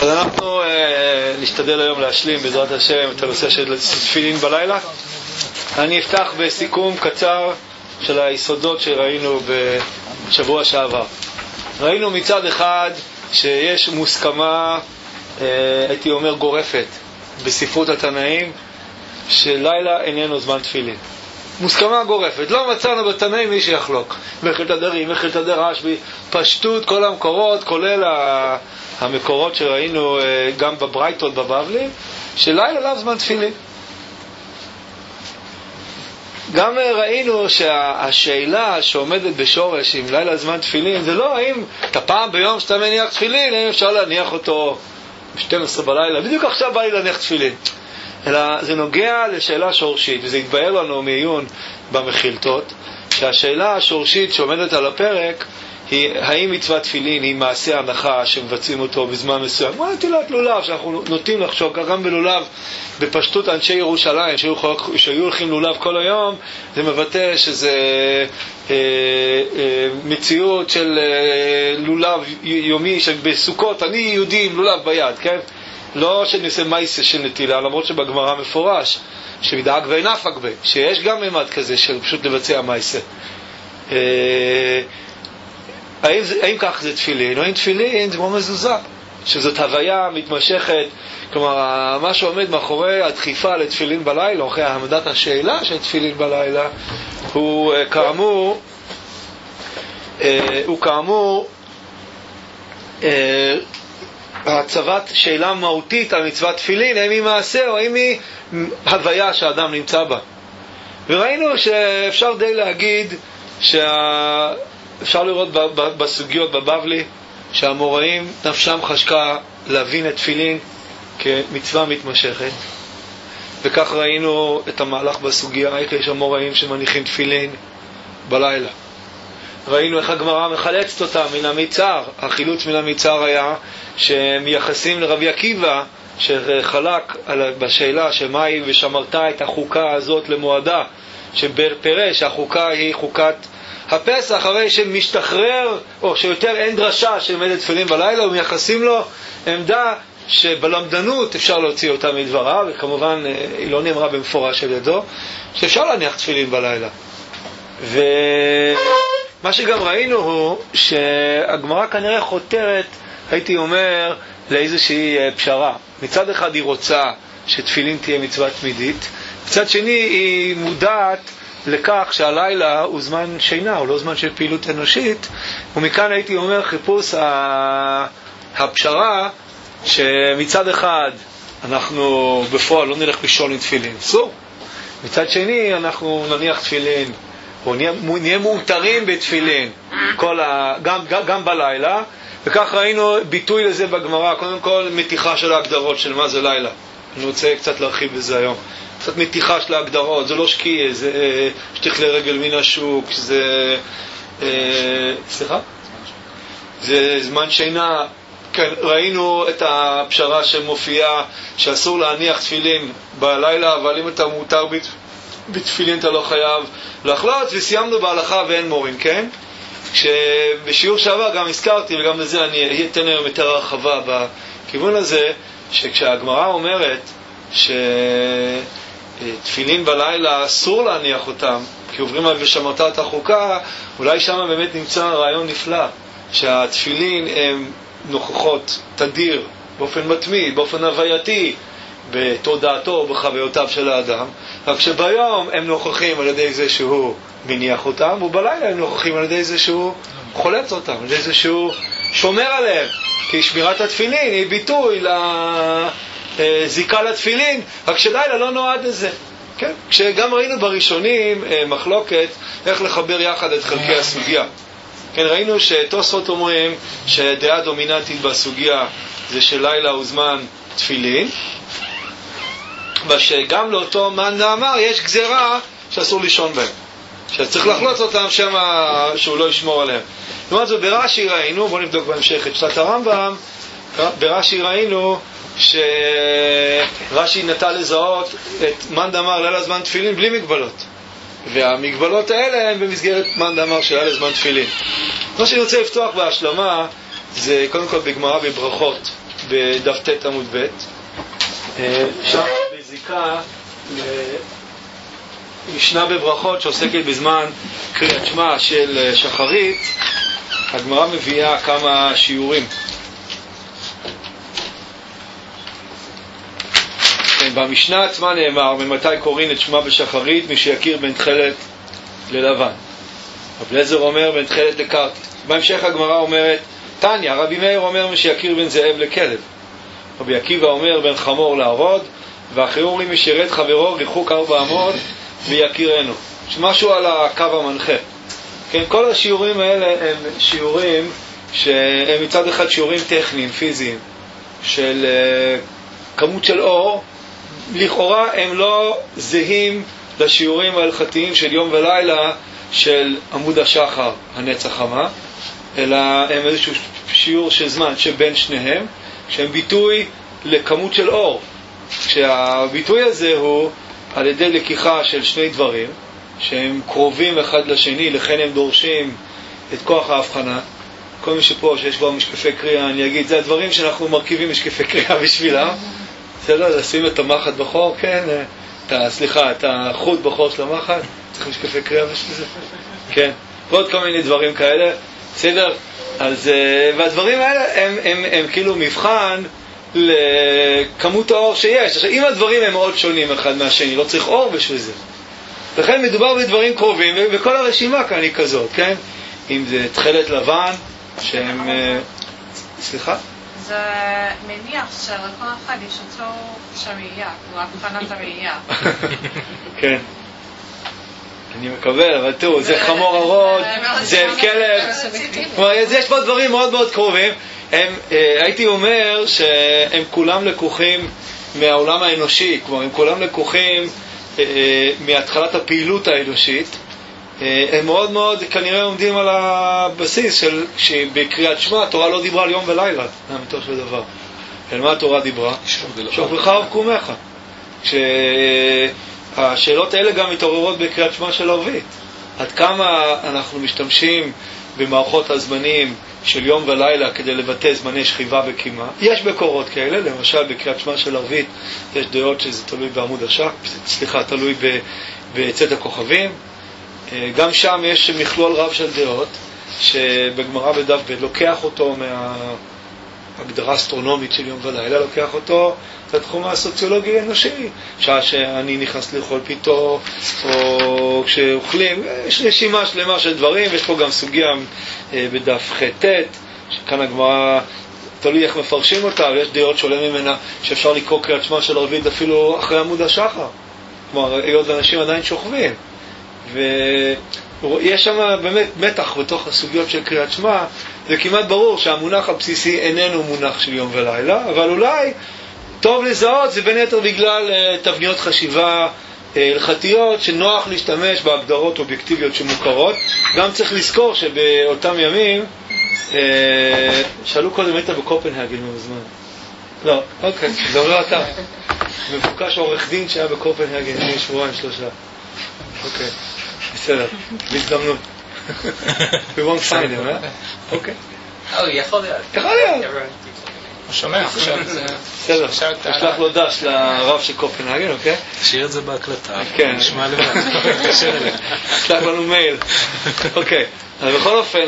אז אנחנו נשתדל היום להשלים בעזרת השם את הנושא של תפילין בלילה. אני אפתח בסיכום קצר של היסודות שראינו בשבוע שעבר. ראינו מצד אחד שיש מוסכמה, הייתי אומר גורפת, בספרות התנאים, שלילה איננו זמן תפילין. מוסכמה גורפת, לא מצאנו בתנאים מי שיחלוק. מחלת הדרים, מחלת הדרשבי, פשטות כל המקורות, כולל המקורות שראינו גם בברייתות בבבלים, שלילה לאו זמן תפילין. גם ראינו שהשאלה שעומדת בשורש עם לילה זמן תפילין, זה לא האם אתה פעם ביום שאתה מניח תפילין, האם אפשר להניח אותו ב-12 בלילה, בדיוק עכשיו בא לי להניח תפילין. אלא זה נוגע לשאלה שורשית, וזה התבהר לנו מעיון במחילתות, שהשאלה השורשית שעומדת על הפרק היא האם מצוות תפילין היא מעשה הנחה שמבצעים אותו בזמן מסוים. כמו נטילת לולב, שאנחנו נוטים לחשוב גם בלולב, בפשטות אנשי ירושלים שהיו הולכים לולב כל היום, זה מבטא שזה מציאות של לולב יומי, שבסוכות אני יהודי עם לולב ביד, כן? לא שנעשה מייסה של נטילה, למרות שבגמרא מפורש שמדאג ואין אף אגבה, שיש גם ממד כזה של פשוט לבצע מייסה. האם כך זה תפילין? או האם תפילין זה כמו מזוזה, שזאת הוויה מתמשכת, כלומר מה שעומד מאחורי הדחיפה לתפילין בלילה, אחרי העמדת השאלה של תפילין בלילה, הוא כאמור הצבת שאלה מהותית על מצוות תפילין, האם היא מעשה או האם היא הוויה שהאדם נמצא בה. וראינו שאפשר די להגיד אפשר לראות בסוגיות בבבלי שהאמוראים נפשם חשקה להבין את תפילין כמצווה מתמשכת, וכך ראינו את המהלך בסוגיה, איך יש אמוראים שמניחים תפילין בלילה. ראינו איך הגמרא מחלצת אותה מן המיצר. החילוץ מן המיצר היה שמייחסים לרבי עקיבא שחלק בשאלה שמאי ושמרת את החוקה הזאת למועדה, שפרש החוקה היא חוקת הפסח, הרי שמשתחרר או שיותר אין דרשה שעומדת תפילין בלילה, ומייחסים לו עמדה שבלמדנות אפשר להוציא אותה מדברה, וכמובן היא לא נאמרה במפורש על ידו, שאפשר להניח תפילין בלילה. ומה שגם ראינו הוא שהגמרא כנראה חותרת, הייתי אומר, לאיזושהי פשרה. מצד אחד היא רוצה שתפילין תהיה מצווה תמידית, מצד שני היא מודעת לכך שהלילה הוא זמן שינה, הוא לא זמן של פעילות אנושית, ומכאן הייתי אומר חיפוש הפשרה, שמצד אחד אנחנו בפועל לא נלך לישון עם תפילין, אסור. מצד שני אנחנו נניח תפילין, או נהיה מאותרים בתפילין גם בלילה, וכך ראינו ביטוי לזה בגמרא. קודם כל מתיחה של ההגדרות של מה זה לילה, אני רוצה קצת להרחיב בזה היום. קצת מתיחה של ההגדרות, זה לא שקיה, זה שתכלי רגל מן השוק, זה זה זמן שינה. כן, ראינו את הפשרה שמופיעה שאסור להניח תפילין בלילה, אבל אם אתה מותר בתפילין אתה לא חייב לחלוץ, וסיימנו בהלכה ואין מורים, כן? שבשיעור שעבר גם הזכרתי, וגם לזה אני אתן היום יותר הרחבה בכיוון הזה, שכשהגמרא אומרת שתפילין בלילה אסור להניח אותם כי עוברים על ושמרת את החוקה, אולי שם באמת נמצא רעיון נפלא, שהתפילין הן נוכחות תדיר באופן מתמיד, באופן הווייתי בתודעתו, בחוויותיו של האדם, רק שביום הם נוכחים על ידי זה שהוא מניח אותם, ובלילה הם נוכחים על ידי זה שהוא חולץ אותם, על ידי זה שהוא שומר עליהם, כי שמירת התפילין היא ביטוי זיקה לתפילין, רק שלילה לא נועד לזה. כן? כשגם ראינו בראשונים מחלוקת איך לחבר יחד את חלקי הסוגיה. כן, ראינו שתוספות אומרים שדעה דומיננטית בסוגיה זה שלילה הוא זמן תפילין, ושגם לאותו מאן דאמר יש גזרה שאסור לישון בהם, שצריך לחלוץ אותם שהוא לא ישמור עליהם. לעומת זאת ברש"י ראינו, בואו נבדוק בהמשך את שטת הרמב"ם, ברש"י ראינו שרש"י נטה לזהות את מאן דאמר לילה זמן תפילין בלי מגבלות, והמגבלות האלה הן במסגרת מאן דאמר של לילה זמן תפילין. מה שאני רוצה לפתוח בהשלמה זה קודם כל בגמרא בברכות, בדף ט עמוד ב', שם בזיקה משנה בברכות שעוסקת בזמן קריאת שמע של שחרית, הגמרא מביאה כמה שיעורים. במשנה עצמה נאמר, ממתי קוראים את שמע בשחרית? מי שיכיר בין תכלת ללבן. רבי אליעזר אומר בין תכלת לקרקע. בהמשך הגמרא אומרת, תניא, רבי מאיר אומר מי שיכיר בין זאב לכלב. רבי עקיבא אומר בין חמור לערוד, ואחרים אומרים מי שירת חברו ריחוק 4 אמות ויכירנו. משהו על הקו המנחה. כן, כל השיעורים האלה הם שיעורים שהם מצד אחד שיעורים טכניים, פיזיים, של כמות של אור. לכאורה הם לא זהים לשיעורים ההלכתיים של יום ולילה של עמוד השחר, הנץ החמה, אלא הם איזשהו שיעור של זמן שבין שניהם, שהם ביטוי לכמות של אור. שהביטוי הזה הוא על ידי לקיחה של שני דברים שהם קרובים אחד לשני, לכן הם דורשים את כוח ההבחנה. כל מי שפה שיש בו משקפי קריאה, אני אגיד, זה הדברים שאנחנו מרכיבים משקפי קריאה בשבילם. בסדר, לשים את המחט בחור, כן, את החוט בחור של המחט, צריך משקפי קריאה בשביל זה, כן, ועוד כל מיני דברים כאלה, בסדר. אז, והדברים האלה הם כאילו מבחן לכמות האור שיש. עכשיו, אם הדברים הם מאוד שונים אחד מהשני, לא צריך אור בשביל זה. לכן מדובר בדברים קרובים, וכל הרשימה כאן היא כזאת, כן? אם זה תכלת לבן, שהם... סליחה? זה מניח שלכל אחד יש אותו ראייה, הוא הבחנת הראייה. כן. אני מקבל, אבל תראו, זה חמור הרוד, זה כלב. יש פה דברים מאוד מאוד קרובים. הייתי אומר שהם כולם לקוחים מהעולם האנושי, כלומר, הם כולם לקוחים מהתחלת הפעילות האנושית. הם מאוד מאוד כנראה עומדים על הבסיס שבקריאת שמע התורה לא דיברה על יום ולילה, לאמיתו של דבר. על מה התורה דיברה? שוכבך ובקומך. שהשאלות האלה גם מתעוררות בקריאת שמע של ערבית. עד כמה אנחנו משתמשים במערכות הזמנים של יום ולילה כדי לבטא זמני שכיבה וקימה. יש בקורות כאלה, למשל בקריאת שמע של ערבית יש דעות שזה תלוי בעמוד השחר, תלוי בצאת הכוכבים. גם שם יש מכלול רב של דעות שבגמרא בדף ב' לוקח אותו מההגדרה אסטרונומית של יום ולילה, לוקח אותו לתחום הסוציולוגי האנושי, שעה שאני נכנס לאכול פיתו או כשאוכלים, יש רשימה שלמה של דברים. יש פה גם סוגיה בדף ח' שכאן הגמרא תלוי איך מפרשים אותה, ויש דעות שעולה ממנה שאפשר לקרוא קריאת שמע של ערבית אפילו אחרי עמוד השחר, כלומר היות ואנשים עדיין שוכבים, ויש שם באמת מתח בתוך הסוגיות של קריאת שמע. זה כמעט ברור שהמונח הבסיסי איננו מונח של יום ולילה, אבל אולי טוב לזהות, זה בין היתר בגלל תבניות חשיבה הלכתיות שנוח להשתמש בהגדרות אובייקטיביות שמוכרות. גם צריך לזכור שבאותם ימים שאלו קודם היית בקופנהגן מזמן. לא, אוקיי, זה לא אתה. מבוקש עורך דין שהיה בקופנהגן לפני שבועיים 3. אוקיי, בסדר, בהזדמנות. We won't find him, אוקיי. יכול להיות. יכול להיות. הוא שומע עכשיו. בסדר, אשלח לו דש לרב של קופנהגן, אוקיי? תשאיר את זה בהקלטה. כן. נשמע לבד. אשלח לנו מייל. אוקיי, אז בכל אופן,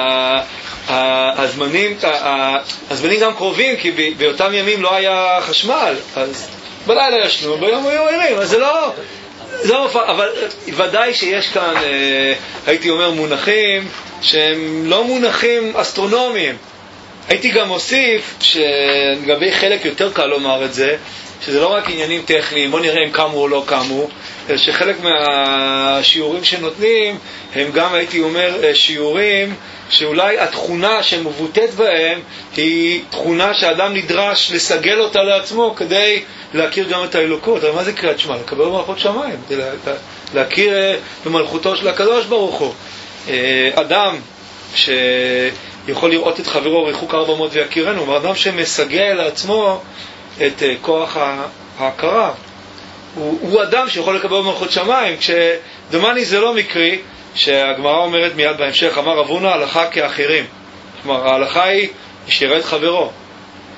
הזמנים גם קרובים, כי באותם ימים לא היה חשמל, אז בלילה ישנו, ביום היו ערים, אז זה לא אבל ודאי שיש כאן, הייתי אומר, מונחים שהם לא מונחים אסטרונומיים. הייתי גם מוסיף שלגבי חלק יותר קל לומר את זה, שזה לא רק עניינים טכניים, בוא נראה אם קמו או לא קמו, אלא שחלק מהשיעורים שנותנים הם גם, הייתי אומר, שיעורים שאולי התכונה שמבוטאת בהם היא תכונה שאדם נדרש לסגל אותה לעצמו כדי להכיר גם את האלוקות. אבל מה זה קריאת שמע? לקבל מלכות שמיים, להכיר במלכותו של הקדוש ברוך הוא. אדם שיכול לראות את חברו ריחוק 400 ויכירנו, הוא אדם שמסגל לעצמו את כוח ההכרה. הוא אדם שיכול לקבל מלכות שמיים, כשדומני זה לא מקרי שהגמרא אומרת מיד בהמשך, אמר רב הונא, הלכה כאחרים. כלומר, ההלכה היא שירת חברו.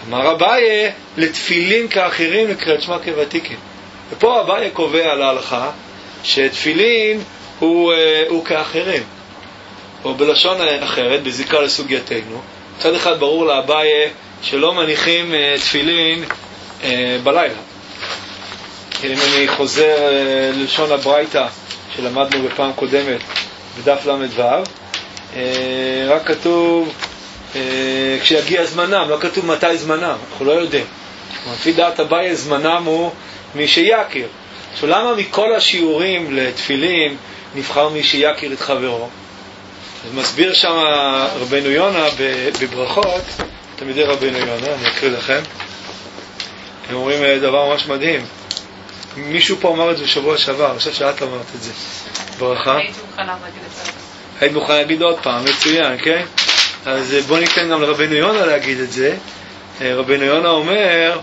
אמר אביי, לתפילין כאחרים לקריאת שמע כוותיקין. ופה אביי קובע להלכה שתפילין הוא כאחרים, או בלשון אחרת, בזיקה לסוגייתנו. מצד אחד ברור לאביי שלא מניחים תפילין בלילה. אם אני חוזר ללשון הברייתא שלמדנו בפעם קודמת בדף למ"ו, רק כתוב כשיגיע זמנם, לא כתוב מתי זמנם, אנחנו לא יודעים. לפי דעת אביי זמנם הוא מי שיכיר. עכשיו למה מכל השיעורים לתפילין נבחר מי שיכיר את חברו? אז מסביר שם רבנו יונה בברכות, תלמידי רבנו יונה, אני אקריא לכם. הם אומרים דבר ממש מדהים. מישהו פה אמר את זה בשבוע שעבר, אני חושב שאת אמרת את זה. ברכה. היית מוכן להגיד עוד פעם, מצוין, כן? אז בוא ניתן גם לרבנו יונה להגיד את זה. רבנו יונה אומר,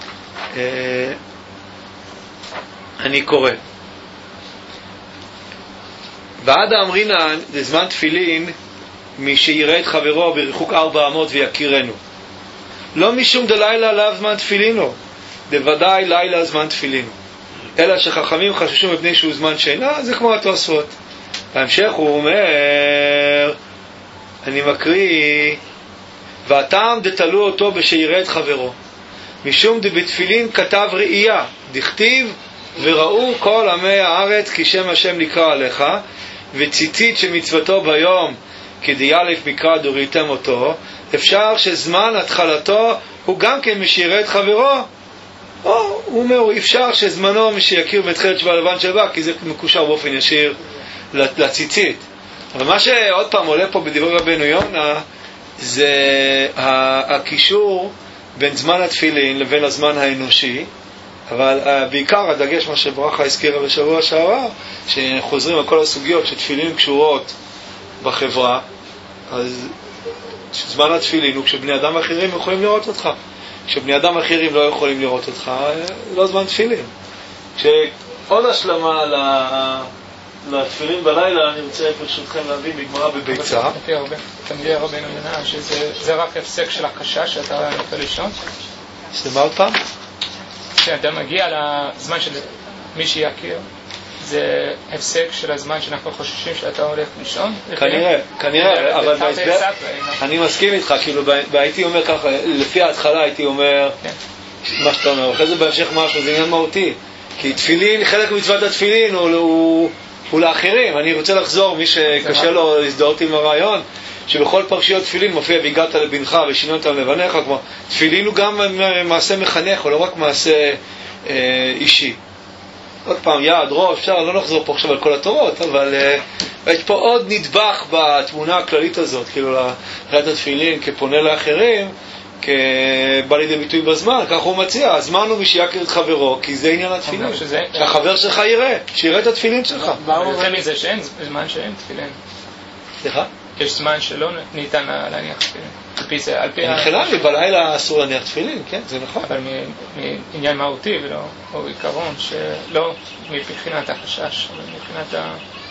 אני קורא. ועד האמרינן, לזמן תפילין, מי שיראה את חברו בריחוק 400 ויכירנו. לא משום דלילה לאו זמן תפילינו, דוודאי לילה זמן תפילינו. אלא שחכמים חששו מפני שהוא זמן שינה, זה כמו התוספות. בהמשך הוא אומר, אני מקריא, והטעם דתלו אותו בשיראה את חברו. משום דבתפילין כתב ראייה, דכתיב, וראו כל עמי הארץ כי שם השם נקרא עליך, וציצית שמצוותו ביום כדיאלף מקרא דוריתם אותו. אפשר שזמן התחלתו הוא גם כן משיראה את חברו, או הוא אומר אפשר שזמנו משיכיר בתחילת שבוע לבן שבא, כי זה מקושר באופן ישיר לציצית. אבל מה שעוד פעם עולה פה בדברי רבנו יונה זה הקישור בין זמן התפילין לבין הזמן האנושי. אבל בעיקר הדגש מה שברכה הזכירה בשבוע שעבר, שחוזרים על כל הסוגיות שתפילין קשורות בחברה, אז זמן התפילין הוא כשבני אדם אחרים יכולים לראות אותך. כשבני אדם אחרים לא יכולים לראות אותך, לא זמן תפילין. כשעוד השלמה לתפילין בלילה, אני רוצה ברשותכם להביא בגמרא בביצה. תמידי רבנו יונה, שזה רק הפסק של הקשה שאתה נופל לישון? שמה עוד פעם? כשאתה מגיע לזמן של מי שיכיר, זה הפסק של הזמן שאנחנו חוששים שאתה הולך לישון? כנראה, אבל אני מסכים איתך, כאילו הייתי אומר ככה, לפי ההתחלה הייתי אומר מה שאתה אומר, אחרי זה בהמשך משהו, זה עניין מהותי, כי תפילין, חלק מצוות התפילין הוא לאחרים. אני רוצה לחזור, מי שקשה לו להזדהות עם הרעיון, שבכל פרשיות תפילין מופיע והגעת לבנך ושיננת לבניך, כמו תפילין הוא גם מעשה מחנך, או לא רק מעשה אישי. עוד פעם, יד, ראש, אפשר, לא נחזור פה עכשיו על כל התורות, אבל יש פה עוד נדבך בתמונה הכללית הזאת, כאילו לחילת התפילין כפונה לאחרים, כבא לידי ביטוי בזמן, כך הוא מציע, הזמן הוא מי שיכיר את חברו, כי זה עניין התפילין, שהחבר שלך יראה, שיראה את התפילין שלך. יותר מזה שאין זמן שאין תפילין. סליחה? יש זמן שלא ניתן להניח תפילין. מבחינה בלילה אסור להניח תפילין, כן, זה נכון. אבל מעניין מהותי ולא עיקרון, שלא מבחינת החשש, אבל מבחינת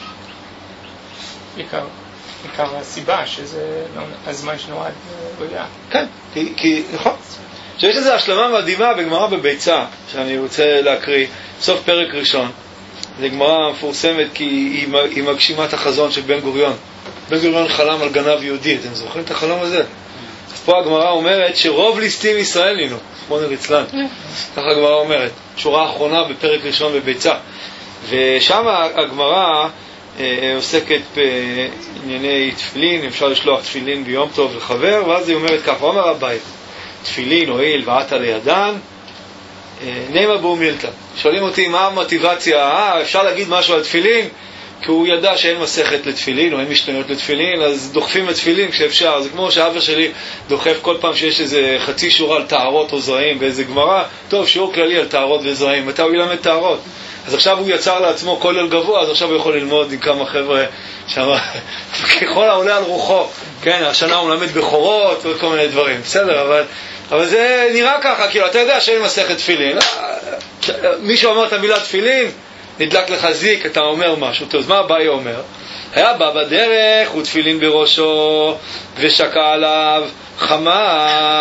עיקר הסיבה שזה הזמן שנועד ראייה. כן, כי נכון. שיש איזו השלמה מדהימה בגמרא בביצה, שאני רוצה להקריא, סוף פרק ראשון. זו גמרא מפורסמת כי היא מגשימה את החזון של בן גוריון. בן גוריון חלם על גנב יהודי, אתם זוכרים את החלום הזה? אז פה הגמרא אומרת שרוב ליסטים ישראל נינו, שמונה רצלן. ככה הגמרא אומרת, שורה האחרונה בפרק ראשון בביצה. ושם הגמרא עוסקת בענייני תפילין, אפשר לשלוח תפילין ביום טוב לחבר, ואז היא אומרת ככה, אומר הבית, תפילין הועיל ועתה לידן, נעימה בו מילתא. שואלים אותי מה המוטיבציה, אפשר להגיד משהו על תפילין? כי הוא ידע שאין מסכת לתפילין, או אין משתנות לתפילין, אז דוחפים לתפילין כשאפשר. זה כמו שאבא שלי דוחף כל פעם שיש איזה חצי שורה על טהרות או זרעים, באיזה גמרא, טוב, שיעור כללי על טהרות וזרעים, מתי הוא ילמד טהרות? אז עכשיו הוא יצר לעצמו כולל גבוה, אז עכשיו הוא יכול ללמוד עם כמה חבר'ה שם, ככל העולה על רוחו. כן, השנה הוא מלמד בחורות וכל מיני דברים, בסדר, אבל זה נראה ככה, כאילו, אתה יודע שאין מסכת תפילין. מישהו אומר את המילה תפילין, נדלק לך זיק, אתה אומר משהו. אז מה אביי אומר? היה בא בדרך, הוא תפילין בראשו, ושקע עליו חמה,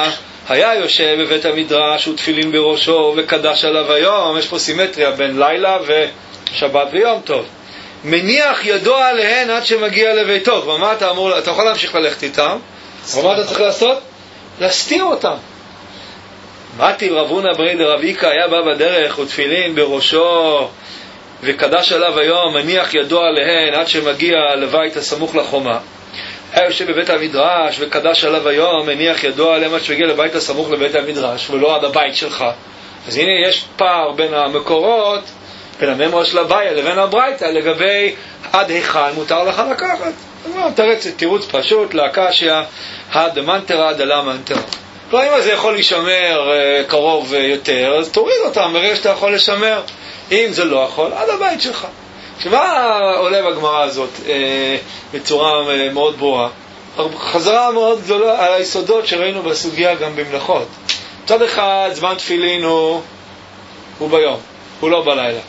היה יושב בבית המדרש ותפילין בראשו וקדש עליו היום. יש פה סימטריה בין לילה ושבת ויום טוב. מניח ידו עליהן עד שמגיע לביתו. ומה אתה אמור, אתה יכול להמשיך ללכת איתם, ומה אתה צריך לעשות? להסתיר אותם. מתי רב הונא ברי דרב איקא, היה בא בדרך ותפילין בראשו וקדש עליו היום, מניח ידו עליהן עד שמגיע לבית הסמוך לחומה. היה יושב בבית המדרש וקדש עליו היום, מניח ידו עליהם עד שמגיע לבית הסמוך לבית המדרש ולא עד הבית שלך. אז הנה יש פער בין המקורות, בין הממרה של הבעיה לבין הברייתא, לגבי עד היכן מותר לך לקחת. תירוץ פשוט להקשיא, הדמנטרה דלה מנטרה. לא, אם זה יכול להישמר קרוב יותר, אז תוריד אותם ברגע שאתה יכול לשמר. אם זה לא יכול, עד הבית שלך. שמה עולה בגמרא הזאת בצורה מאוד ברורה? חזרה מאוד גדולה על היסודות שראינו בסוגיה גם במלאכות. מצד אחד, זמן תפילין הוא ביום, הוא לא בלילה.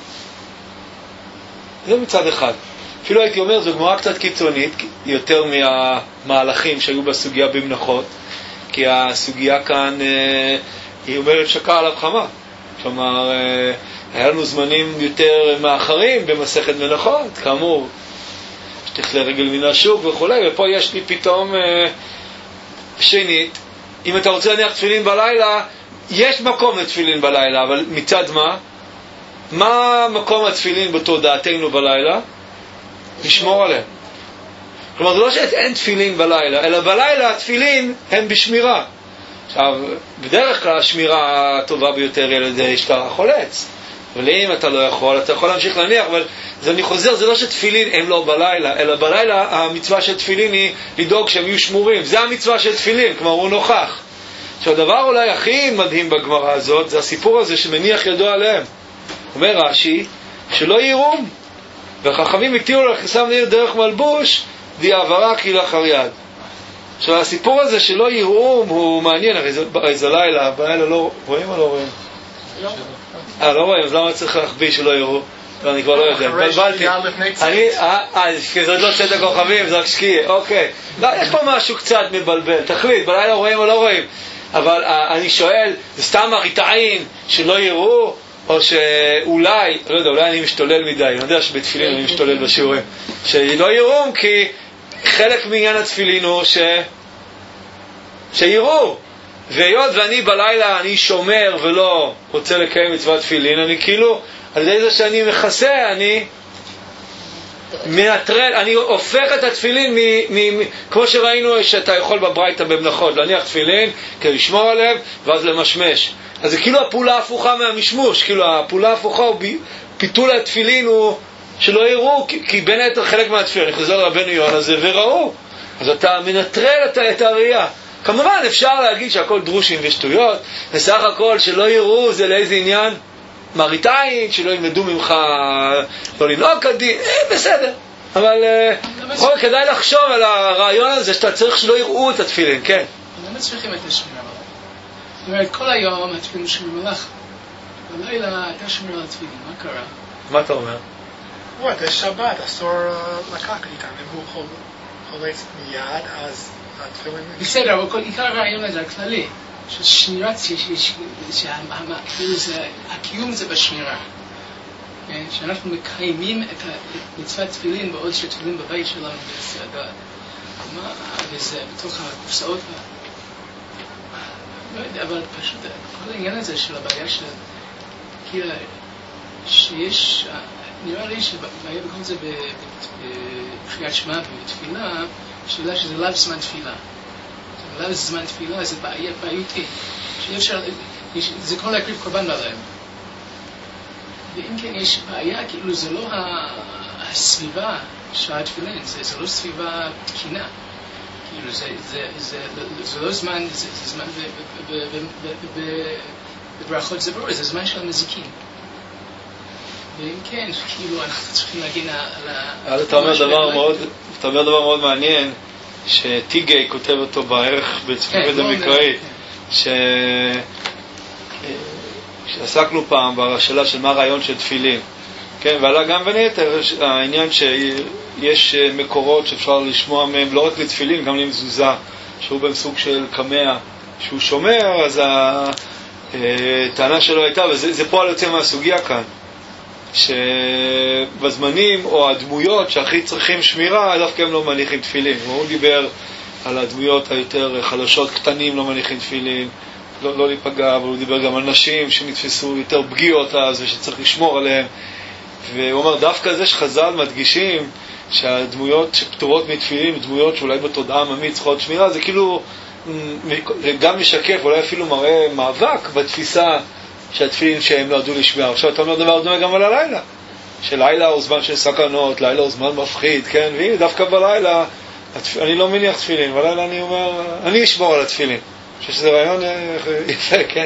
זה מצד אחד. אפילו הייתי אומר, זו גמרא קצת קיצונית, יותר מהמהלכים שהיו בסוגיה במלאכות, כי הסוגיה כאן, היא אומרת שקע עליו חמה. כלומר, היה לנו זמנים יותר מאחרים במסכת מלאכות, כאמור, שתכלה רגל מן השוק וכולי, ופה יש לי פתאום שנית, אם אתה רוצה להניח תפילין בלילה, יש מקום לתפילין בלילה, אבל מצד מה? מה מקום התפילין בתודעתנו בלילה? לשמור עליהם. כלומר, זה לא שאין תפילין בלילה, אלא בלילה התפילין הם בשמירה. עכשיו, בדרך כלל השמירה הטובה ביותר היא על ידי שטר החולץ. אבל אם אתה לא יכול, אתה יכול להמשיך להניח, אבל אני חוזר, זה לא שתפילין הם לא בלילה, אלא בלילה המצווה של תפילין היא לדאוג שהם יהיו שמורים. זה המצווה של תפילין, כלומר הוא נוכח. עכשיו, הדבר אולי הכי מדהים בגמרא הזאת, זה הסיפור הזה שמניח ידו עליהם. אומר רש"י, שלא ירום. והחכמים הקטירו לכסם ניר דרך מלבוש, די עברה כלאחר יד. עכשיו, הסיפור הזה שלא ירום הוא מעניין, הרי זה לילה, בלילה לא רואים או לא רואים? לא רואים, אז למה צריך להחביא שלא יראו? אני כבר לא יודע, בלבלתי. כי זה עוד לא צאת הכוכבים, זה רק שקיע, אוקיי. לא, יש פה משהו קצת מבלבל, תחליט, בלילה רואים או לא רואים. אבל אני שואל, זה סתם מראית עין שלא יראו, או שאולי, לא יודע, אולי אני משתולל מדי, אני יודע שבתפילין אני משתולל בשיעורים, שלא יראו, כי חלק מעניין התפילין הוא שיראו. והיות ואני בלילה אני שומר ולא רוצה לקיים מצוות תפילין, אני כאילו, על ידי זה שאני מכסה, אני מנטרל, אני הופך את התפילין כמו שראינו שאתה יכול בברייתא במלאכות להניח תפילין כדי לשמור עליהם ואז למשמש. אז זה כאילו הפעולה הפוכה מהמשמוש, כאילו הפעולה הפוכה הוא פיתול התפילין הוא שלא יראו, כי בין היתר חלק מהתפילין, אני חוזר לרבנו יונה הזה וראו, אז אתה מנטרל את הראייה. כמובן אפשר להגיד שהכל דרושים ושטויות, וסך הכל שלא יראו זה לאיזה עניין מראית עין, שלא ילמדו ממך לא לנהוג כדין, בסדר. אבל כדאי לחשוב על הרעיון הזה שאתה צריך שלא יראו את התפילין, כן. למה צריכים את השמירה? זאת אומרת, כל היום התפילין שומרים מלאכה. בלילה הייתה שמירה על התפילין, מה קרה? מה אתה אומר? זה שבת, אסור לקחת איתם, אם הוא חולץ מיד, אז התפילין... בסדר, אבל עיקר הרעיון הזה הכללי, ששמירת, הקיום זה בשמירה. שאנחנו מקיימים את מצוות תפילין בעוד שתפילין בבית שלנו בסעדה. וזה בתוך הקופסאות. לא יודע, אבל פשוט כל העניין הזה של הבעיה של... כאילו, שיש... נראה לי שבעיה בכל זה בקריאת שמע ובתפילה, שאלה שזה לאו זמן תפילה. לאו זמן תפילה זה בעייתי. זה כמו להקריב קורבן בלילה. ואם כן יש בעיה, כאילו זה לא הסביבה של התפילין, זה לא סביבה תקינה. כאילו זה לא זמן, זה זמן בברכות זה ברור, זה זמן של המזיקים. ואם כן, כאילו אנחנו צריכים להגן על... אתה אומר דבר מאוד מעניין, שטיגי כותב אותו בערך בצפיפת המקראי, שעסקנו פעם בשאלה של מה הרעיון של תפילין, כן, ועלה גם בין היתר העניין שיש מקורות שאפשר לשמוע מהם לא רק לתפילין, גם למזוזה, שהוא בסוג של קמע, שהוא שומר, אז הטענה שלו הייתה, וזה פועל יוצא מהסוגיה כאן, שבזמנים או הדמויות שהכי צריכים שמירה, דווקא הם לא מניחים תפילין. הוא דיבר על הדמויות היותר חלשות, קטנים לא מניחים תפילין, לא להיפגע, אבל הוא דיבר גם על נשים שנתפסו יותר פגיעות אז ושצריך לשמור עליהן. והוא אומר, דווקא זה שחז"ל מדגישים שהדמויות שפטורות מתפילין, דמויות שאולי בתודעה עממית צריכות שמירה, זה כאילו גם משקף, אולי אפילו מראה מאבק בתפיסה שהתפילין שהם נועדו לשמירה. עכשיו אתה אומר דבר דומה גם על הלילה, שלילה הוא זמן של סכנות, לילה הוא זמן מפחיד, כן? והנה דווקא בלילה אני לא מניח תפילין, בלילה אני אומר, אני אשמור על התפילין. אני חושב שזה רעיון יפה, כן?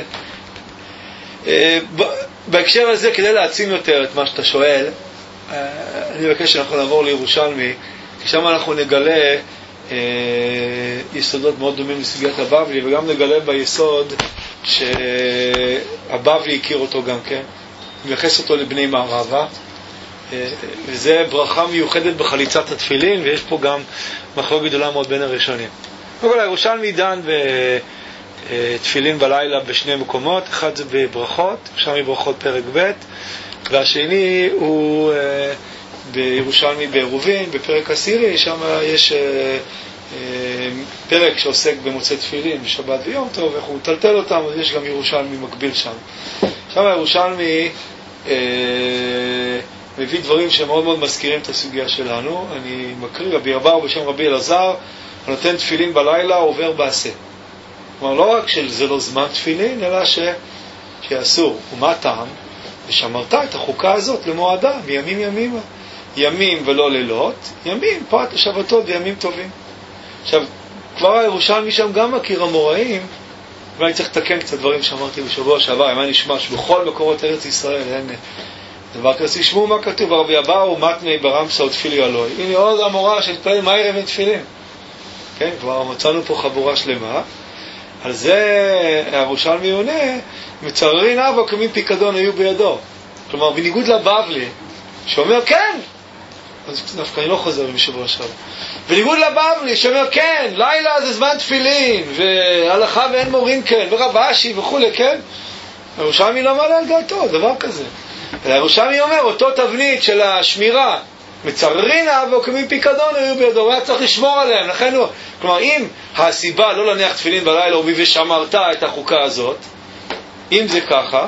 בהקשר הזה, כדי להעצים יותר את מה שאתה שואל, אני מבקש שאנחנו נעבור לירושלמי, כי שם אנחנו נגלה יסודות מאוד דומים לסוגיית הבבלי, וגם נגלה ביסוד שהבבלי הכיר אותו גם כן, מייחס אותו לבני מערבה, וזה ברכה מיוחדת בחליצת התפילין, ויש פה גם מחלוקת גדולה מאוד בין הראשונים. אבל הירושלמי דן בתפילין בלילה בשני מקומות, אחד זה בברכות, שם מברכות פרק ב', והשני הוא בירושלמי בעירובין, בפרק עשירי, שם יש פרק שעוסק במוצאי תפילין בשבת ויום טוב, איך הוא טלטל אותם, אז יש גם ירושלמי מקביל שם. שם הירושלמי מביא דברים שמאוד מאוד מזכירים את הסוגיה שלנו. אני מקריא, רבי אבאו בשם רבי אלעזר, הנותן תפילין בלילה עובר בעשה. כלומר, לא רק שזה לא זמן תפילין, אלא שאסור. ומה הטעם? ושמרת את החוקה הזאת למועדה, מימים ימימה. ימים ולא לילות, ימים, פרט לשבתות וימים טובים. עכשיו, כבר הירושלמי שם גם מכיר המוראים, ואני צריך לתקן קצת דברים שאמרתי בשבוע שעבר, אם אני נשמע שבכל מקורות ארץ ישראל אין דבר כזה, תשמעו מה כתוב, הרבי אבאו מתמי ברמסה ותפילי אלוהי. הנה עוד המורה שהתפלל מה יראה בין תפילין. כן, כבר מצאנו פה חבורה שלמה. על זה הירושלמי עונה, מצררין אבו כמין פיקדון היו בידו. כלומר, בניגוד לבבלי, שאומר כן, אז דווקא אני לא חוזר משבוע שעבר. בניגוד לבבלי, שאומר כן, לילה זה זמן תפילין, והלכה ואין מורים כן, ורבשי וכו', כן? הירושלמי לא מעלה על דעתו, דבר כזה. הירושלמי אומר, אותו תבנית של השמירה, מצררין אבו כמין פיקדון היו בידו, הוא היה צריך לשמור עליהם, לכן הוא, כלומר, אם הסיבה לא להניח תפילין בלילה הוא ושמרת את החוקה הזאת, אם זה ככה,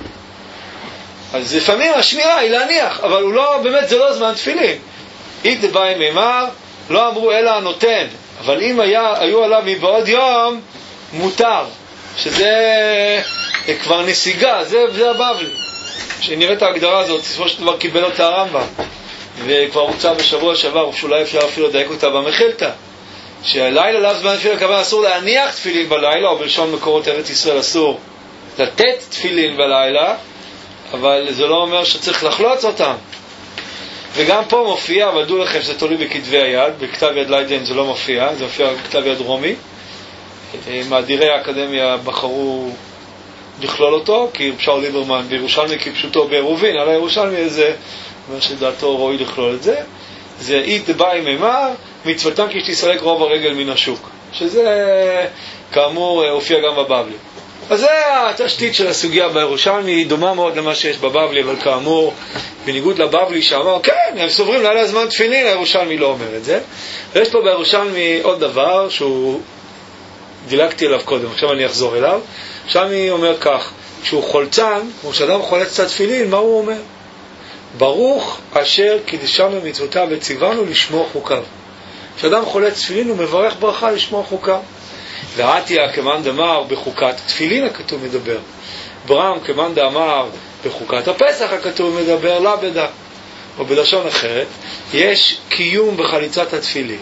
אז לפעמים השמירה היא להניח, אבל הוא לא, באמת זה לא זמן תפילין. אם דבאי מימר, לא אמרו אלא הנותן, אבל אם היו עליו מבעוד יום, מותר, שזה כבר נסיגה, זה הבבלי. שנראה את ההגדרה הזאת, בסופו של דבר קיבל אותה הרמב"ם, וכבר הוצא בשבוע שעבר, שאולי אפשר אפילו לדייק אותה במחילתא, שהלילה לאו זמן תפילין, הכוונה אסור להניח תפילין בלילה, או בלשון מקורות ארץ ישראל אסור לתת תפילין בלילה, אבל זה לא אומר שצריך לחלוץ אותם. וגם פה מופיע, אבל דעו לכם שזה תלוי בכתבי היד, בכתב יד ליידן זה לא מופיע, זה מופיע בכתב יד רומי. מאדירי האקדמיה בחרו לכלול אותו, כי שאול ליברמן בירושלמי כפשוטו בעירובין, על הירושלמי הזה, אומר שדעתו ראוי לכלול את זה. זה אית דבאי מימר, מצוותם כי שתסלק רוב הרגל מן השוק, שזה כאמור הופיע גם בבבלי. אז זה התשתית של הסוגיה בירושלמי, היא דומה מאוד למה שיש בבבלי, אבל כאמור, בניגוד לבבלי שאמר, כן, הם סוברים לילה זמן תפילין, הירושלמי לא אומר את זה. ויש פה בירושלמי עוד דבר שהוא דילגתי אליו קודם, עכשיו אני אחזור אליו. ירושלמי אומר כך, כשהוא חולצן, כמו שאדם חולץ את התפילין, מה הוא אומר? ברוך אשר קידשנו מצוותיו וציוונו לשמור חוקיו. כשאדם חולץ תפילין הוא מברך ברכה לשמור חוקיו. ועתיה כמאן דאמר בחוקת תפילין הכתוב מדבר, ברם כמאן דאמר בחוקת הפסח הכתוב מדבר, לא בדע. או בלשון אחרת, יש קיום בחליצת התפילין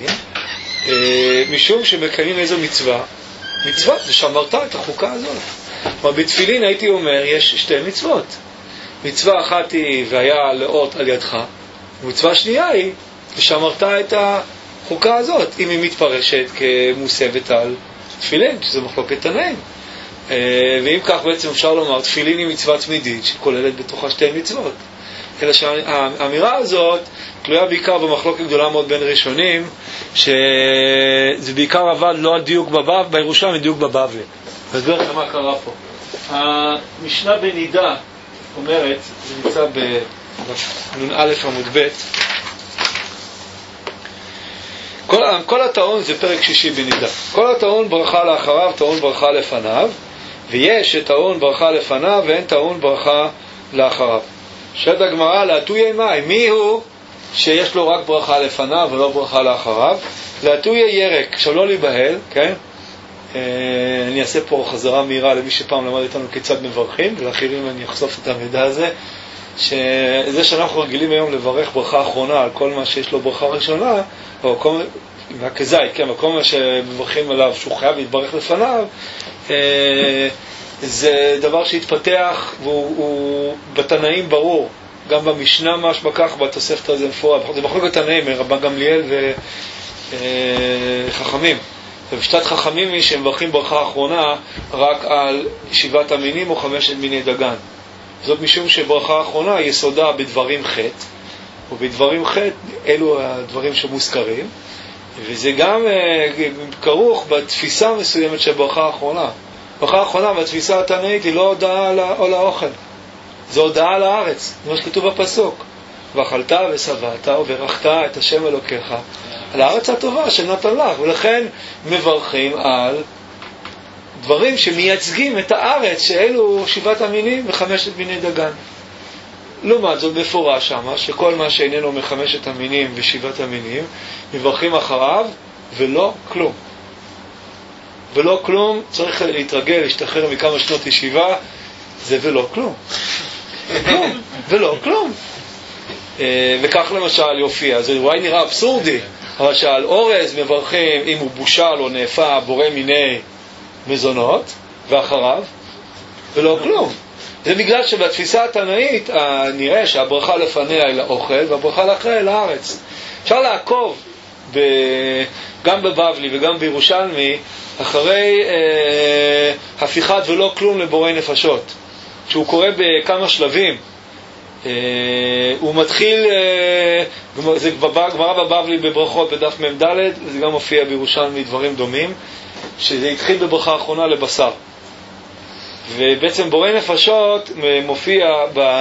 משום שמקיימים איזו מצווה, מצווה זה שמרת את החוקה הזאת. אבל בתפילין הייתי אומר יש שתי מצוות, מצווה אחת היא והיה לאות על ידך, ומצווה שנייה היא ושמרת את החוקה הזאת, אם היא מתפרשת כמוסבת על תפילין, שזה מחלוקת תנאים. ואם כך בעצם אפשר לומר, תפילין היא מצווה תמידית שכוללת בתוכה שתי מצוות. אלא שהאמירה הזאת תלויה בעיקר במחלוקת גדולה מאוד בין ראשונים, שזה בעיקר עבד לא על דיוק בירושלמי, דיוק בבבלי. נסביר לכם מה קרה פה. המשנה בנידה אומרת, זה נמצא בנ"א עמוד ב', כל הטעון זה פרק שישי בנידה. כל הטעון ברכה לאחריו, טעון ברכה לפניו, ויש טעון ברכה לפניו ואין טעון ברכה לאחריו. שואלת הגמרא, להטויה מאי, מי הוא שיש לו רק ברכה לפניו ולא ברכה לאחריו? להטויה ירק. עכשיו לא להיבהל, כן? אני אעשה פה חזרה מהירה למי שפעם למד איתנו כיצד מברכים, ולאחרים אני אחשוף את המידע הזה, שזה שאנחנו רגילים היום לברך ברכה אחרונה על כל מה שיש לו ברכה ראשונה, או כל מהכזית, כן, כל מה שמברכים עליו שהוא חייב להתברך לפניו, זה דבר שהתפתח והוא בתנאים ברור, גם במשנה משמע כך, בתוספת הזה מפורט, זה בחלק התנאים, רבן גמליאל וחכמים. ובשתת חכמים היא שהם מברכים ברכה אחרונה רק על 7 המינים או 5 מיני דגן. זאת משום שברכה האחרונה יסודה בדברים חטא, ובדברים חטא אלו הדברים שמוזכרים, וזה גם כרוך בתפיסה מסוימת של ברכה האחרונה. ברכה האחרונה בתפיסה התנאית היא לא הודעה על האוכל, זו הודעה על הארץ, זה מה שכתוב בפסוק, ואכלת ושבעת וברכת את השם אלוקיך על הארץ הטובה שנתן לך, ולכן מברכים על דברים שמייצגים את הארץ, שאלו 7 המינים ו5 מיני דגן. לעומת זאת מפורש שמה שכל מה שאיננו מ5 המינים ו7 המינים מברכים אחריו ולא כלום. ולא כלום, צריך להתרגל, להשתחרר מכמה שנות ישיבה, זה ולא כלום. כלום, ולא כלום. וכך למשל יופיע, זה אולי נראה אבסורדי, אבל שעל אורז מברכים אם הוא בושל או נאפה בורא מיני מזונות, ואחריו ולא כלום. זה בגלל שבתפיסה התנאית נראה שהברכה לפניה היא לאוכל והברכה לאחריה היא לארץ. אפשר לעקוב גם בבבלי וגם בירושלמי אחרי הפיכת ולא כלום לבורא נפשות, שהוא קורא בכמה שלבים. הוא מתחיל, זה גמרא בבבלי בברכות בדף מ"ד, זה גם מופיע בירושלמי דברים דומים, שזה התחיל בברכה האחרונה לבשר, ובעצם בורא נפשות מופיע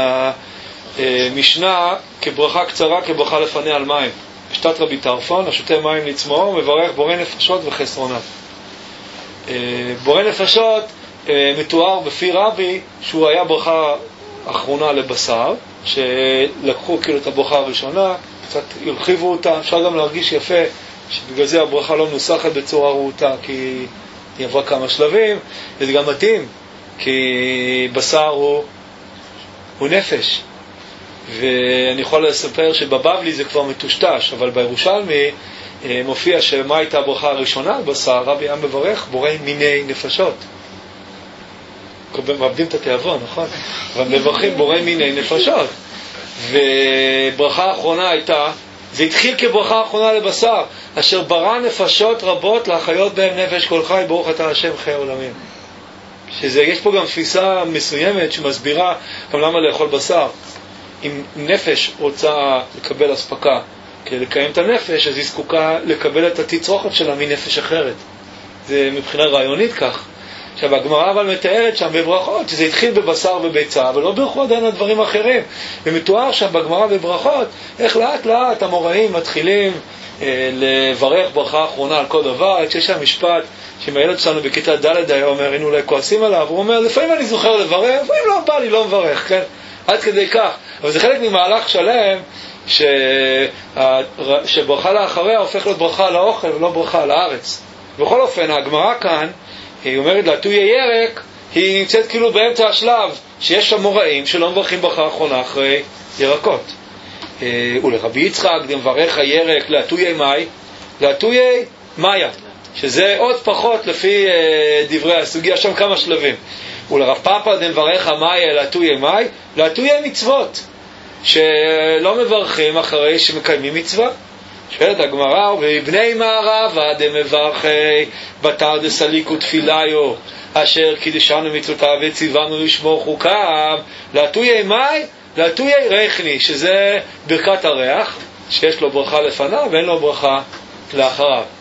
במשנה כברכה קצרה, כברכה לפניה על מים. בשתת רבי טרפון, השותה מים לעצמו, מברך בורא נפשות וחסרונת. בורא נפשות מתואר בפי רבי שהוא היה ברכה אחרונה לבשר, שלקחו כאילו את הברכה הראשונה, קצת הרחיבו אותה. אפשר גם להרגיש יפה שבגלל זה הברכה לא נוסחת בצורה רהוטה, כי היא עברה כמה שלבים, וזה גם מתאים, כי בשר הוא נפש. ואני יכול לספר שבבבלי זה כבר מטושטש, אבל בירושלמי מופיע שמה הייתה הברכה הראשונה על בשר, רבי היה מברך בורא מיני נפשות. מאבדים את התיאבון, נכון? אבל מברכים בורא מיני נפשות. וברכה האחרונה הייתה, זה התחיל כברכה האחרונה לבשר, אשר ברא נפשות רבות להחיות בהם נפש כל חי, ברוך אתה השם חי עולמים. יש פה גם תפיסה מסוימת שמסבירה גם למה לאכול בשר. אם נפש רוצה לקבל הספקה כדי לקיים את הנפש, אז היא זקוקה לקבל את התצרוכת שלה מנפש אחרת. זה מבחינה רעיונית כך. עכשיו הגמרא אבל מתארת שם בברכות שזה התחיל בבשר וביצה, ולא ברכו עדיין הדברים אחרים, ומתואר שם בגמרא בברכות איך לאט לאט המוראים מתחילים לברך ברכה אחרונה על כל דבר. יש שם משפט שאם הילד שלנו בכיתה ד' היה אומר, היינו אולי כועסים עליו, הוא אומר, לפעמים אני זוכר לברך, לפעמים לא בא לי, לא מברך, כן? עד כדי כך. אבל זה חלק ממהלך שלם שברכה לאחריה הופך להיות ברכה על האוכל ולא ברכה על הארץ. בכל אופן, הגמרא כאן, היא אומרת להטויה ירק, היא נמצאת כאילו באמצע השלב, שיש שם מוראים שלא מברכים ברכה האחרונה אחרי ירקות. ולרבי יצחק דמברך הירק להטויה מאי, להטויה מאיה, שזה עוד פחות לפי דברי הסוגיה, שם כמה שלבים. ולרב פאפא דמברך המאיה להטויה מאי, להטויה מצוות, שלא מברכים אחרי שמקיימים מצווה. שואלת הגמרא, ובבני מערבה דמברכי בתר דסליקו תפילאיו, אשר קידשנו מצוותיו וציוונו לשמור חוקיו, להטויה מאי, להטויה ריחני, שזה ברכת הריח, שיש לו ברכה לפניו ואין לו ברכה לאחריו.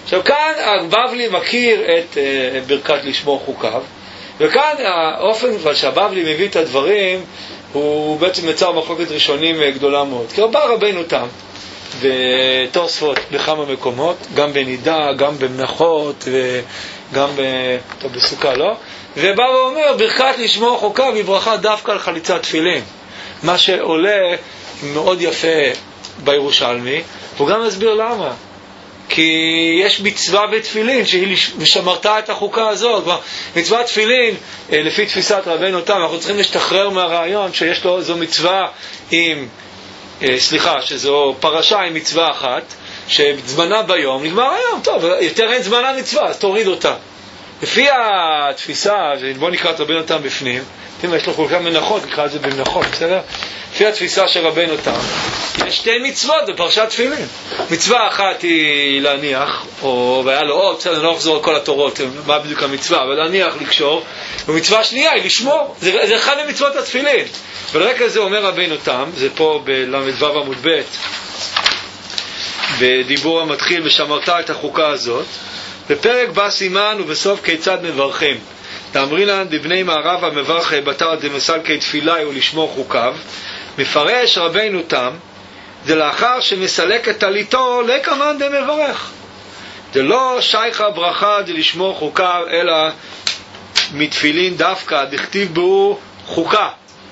עכשיו כאן הבבלי מכיר את ברכת לשמור חוקיו, וכאן האופן שהבבלי מביא את הדברים הוא בעצם יצר מחלוקת ראשונים גדולה מאוד. כי בא רבינו תם ותוספות בכמה מקומות, גם בנידה, גם במנחות וגם בסוכה, לא? ובא ואומר ברכת לשמור חוקיו היא ברכה דווקא על חליצת תפילין, מה שעולה מאוד יפה בירושלמי. הוא גם מסביר למה, כי יש מצווה בתפילין שהיא שמרת את החוקה הזאת. מצוות תפילין לפי תפיסת רבינו תם, אנחנו צריכים להשתחרר מהרעיון שיש לו זו מצווה עם שזו פרשה עם מצווה אחת שזמנה ביום, נגמר היום, טוב, יותר אין זמנה מצווה, אז תוריד אותה. לפי התפיסה, בוא נקרא את רבינו תם בפנים, יש לו כל כך מנחות, נקרא את זה במנחות, בסדר? לפי התפיסה של רבינו תם, יש שתי מצוות בפרשת תפילין. מצווה אחת היא להניח, והיה לו עוד, בסדר, אני לא אחזור על כל התורות, מה בדיוק המצווה, אבל להניח, לקשור, ומצווה שנייה היא לשמור, זה אחד ממצוות התפילין. ולרקע זה אומר רבינו תם, זה פה בל"ו עמוד ב', בדיבור המתחיל ושמרת את החוקה הזאת, בפרק בא סימן ובסוף כיצד מברכים. תאמרינן דבני מערב המברך בתר דמסלקי תפילה ולשמור חוקיו. מפרש רבינו תם, זה לאחר שמסלק את טליתו לקמן דמברך. זה לא שייכה ברכה דלשמור חוקיו, אלא מתפילין דווקא, דכתיב בו חוקה.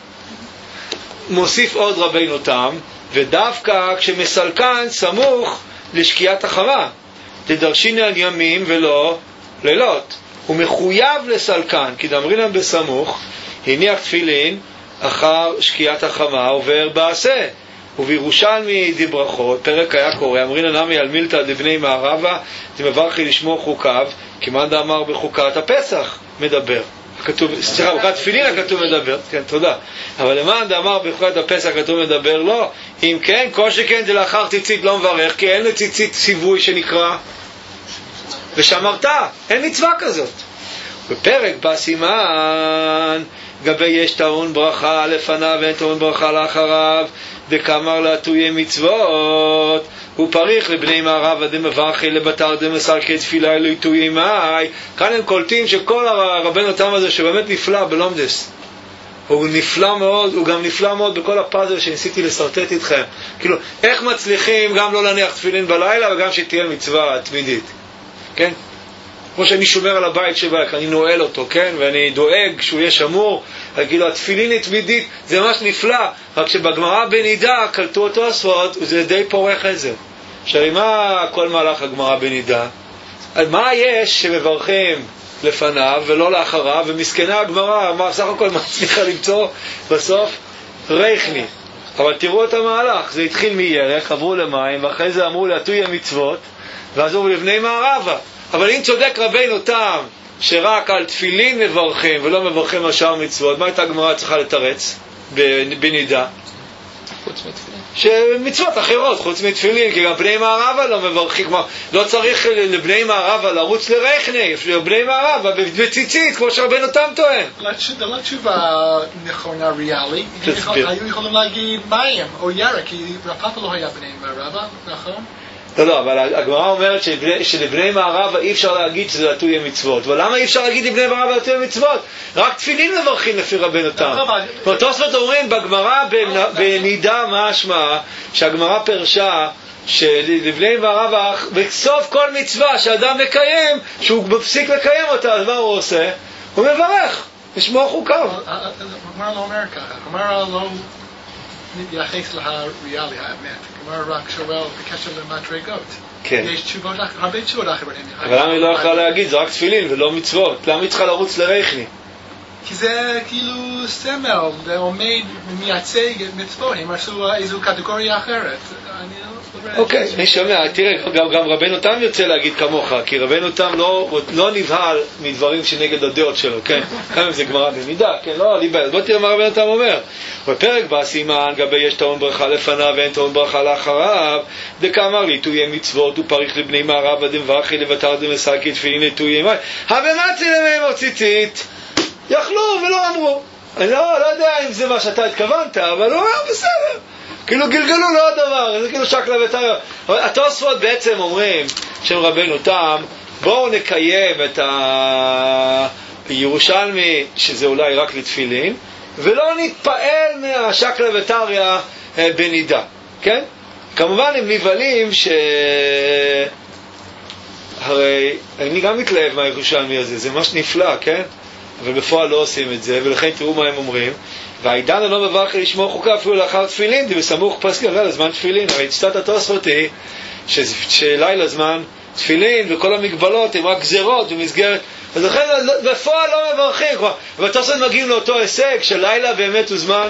מוסיף עוד רבינו תם, ודווקא כשמסלקן סמוך לשקיעת החמה, תדרשין על ימים ולא לילות. הוא מחויב לסלקן, כי דאמרינן בסמוך, הניח תפילין אחר שקיעת החמה עובר בעשה. ובירושלמי דברכות, פרק היה קורא, אמרינן נמי על מילתא דבני מערבה, דמברכי לשמור חוקיו, כמאן דאמר בחוקת הפסח מדבר. בחוקת תפילין הכתוב מדבר, כן, תודה. אבל למאן דאמר בחוקת הפסח הכתוב מדבר, לא. אם כן, כל שכן זה לאחר ציצית לא מברך, כי אין לציצית ציווי שנקרא ושמרת, אין מצווה כזאת. בפרק בא סימן, גבי יש טעון ברכה לפניו ואין טעון ברכה לאחריו, וכאמר להטויי מצוות, הוא פריך לבני מערב דמברכי לבתר דמסלקי תפילה אלוהי טויי מאי. כאן הם קולטים שכל רבנו תם הזה שבאמת נפלא בלומדס, הוא נפלא מאוד, הוא גם נפלא מאוד בכל הפאזל שניסיתי לסרטט איתכם, כאילו איך מצליחים גם לא להניח תפילין בלילה וגם שתהיה מצווה תמידית, כן? כמו שאני שומר על הבית שבק, אני נועל אותו, כן? ואני דואג שהוא יהיה שמור, כאילו התפילין התמידית זה ממש נפלא, רק שבגמרא בנידה קלטו אותו הספות, וזה די פורח את זה. עכשיו, מה כל מהלך הגמרא בנידה? מה יש שמברכים לפניו ולא לאחריו, ומסכנה הגמרא, מה סך הכל מצליחה למצוא בסוף? ריחני. אבל תראו את המהלך, זה התחיל מירך, עברו למים, ואחרי זה אמרו להטויי מצוות, ואז עברו לבני מערבה. אבל אם צודק רבינו תם שרק על תפילין מברכים ולא מברכים על שאר מצוות, מה הייתה הגמרא צריכה לתרץ בנידה? חוץ מתפילין. שמצוות אחרות חוץ מתפילין, כי גם בני מערבה לא מברכים, כמו לא צריך לבני מערבה לרוץ לרחני, בני מערבה בציצית כמו שרבינו תם טוען. זה לא תשובה נכונה ריאלי, היו יכולים להגיד מים או ירק, כי רפאפה לא היה בני מערבה, נכון? לא, אבל הגמרא אומרת שלבני מערבה אי אפשר להגיד שזה להטויי מצוות. ולמה אי אפשר להגיד לבני מערבה להטויי מצוות? רק תפילין מברכים לפי רבינו תם. תוספות אומרים בגמרא בנידה משמע שהגמרא פרשה שלבני מערבה בסוף כל מצווה שאדם מקיים, שהוא מפסיק לקיים אותה, אז מה הוא עושה? הוא מברך, לשמור חוקיו. הגמרא לא אומר ככה, הגמרא לא מתייחס לריאלי האמת. כלומר רק שואל בקשר למדרגות. כן. יש תשובות, הרבה תשובות אחרות. אבל למה היא לא יכולה להגיד, זה רק תפילין ולא מצוות? למה היא צריכה לרוץ לרחני? כי זה כאילו סמל, זה עומד ומייצג מצוות, הם עשו איזו קטגוריה אחרת. אוקיי, אני שומע, תראה, גם רבינו תם יוצא להגיד כמוך, כי רבינו תם לא נבהל מדברים שנגד הדעות שלו, כן? גם אם זה גמרא במידה, כן? לא, בוא תראה מה רבינו תם אומר. בפרק בא סימן, גבי יש טעון ברכה לפניו ואין טעון ברכה לאחריו, דקאמר להטויי מצוות ופריך לבני מערב דמברכי לבתר דמסלקי תפילין להטויי מאי. הבמצי למיהם או ציצית, יכלו ולא אמרו. אני לא יודע אם זה מה שאתה התכוונת, אבל הוא אומר בסדר. כאילו גלגלו לא הדבר, זה כאילו שקלה ותאר. התוספות בעצם אומרים שם רבנו תם, בואו נקיים את הירושלמי, שזה אולי רק לתפילין, ולא נתפעל מהשקלא וטריא בנידה, כן? כמובן הם נבהלים הרי אני גם מתלהב מהירושלמי הזה, זה ממש נפלא, כן? אבל בפועל לא עושים את זה, ולכן תראו מה הם אומרים. והעידן לא מברך לשמור חוקה אפילו לאחר תפילין, זה בסמוך פסקה לזמן תפילין. הרי שיטת התוספות היא שלילה זמן תפילין וכל המגבלות הם רק גזירות במסגרת, אז לכן בפועל לא מברכים. והתוספות מגיעים לאותו הישג שלילה באמת הוא זמן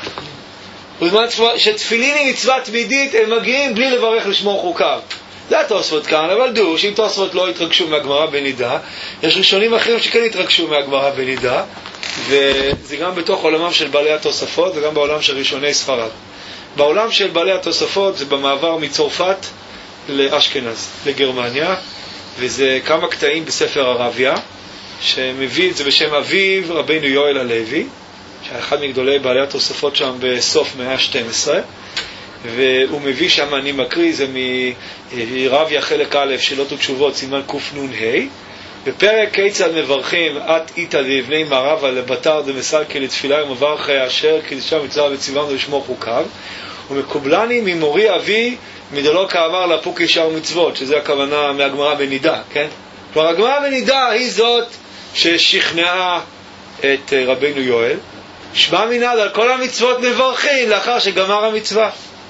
שתפילין היא מצווה תמידית, הם מגיעים בלי לברך לשמור חוקה. זה התוספות כאן, אבל דעו שאם תוספות לא יתרגשו מהגמרא בנידה, יש ראשונים אחרים שכן יתרגשו מהגמרא בנידה, וזה גם בתוך עולמם של בעלי התוספות וגם בעולם של ראשוני ספרד. בעולם של בעלי התוספות זה במעבר מצרפת לאשכנז, לגרמניה, וזה כמה קטעים בספר הרביה, שמביא את זה בשם אביו רבינו יואל הלוי, שהיה אחד מגדולי בעלי התוספות שם בסוף מאה ה-12, והוא מביא שם, אני מקריא, זה מרביה חלק א' שאלות ותשובות, סימן קנ"ה, בפרק כיצד מברכים את איתה לבני מערבה לבתר דמסלקי לתפילה ומברך אשר קידשה מצווה וציוונו לשמור חוקיו, ומקובלני ממורי אבי מדלו כאמר לפוק ישר מצוות, שזה הכוונה מהגמרא בנידה, כן? כבר הגמרא בנידה היא זאת ששכנעה את רבינו יואל, שמע מנהד על כל המצוות מברכים לאחר שגמר המצווה.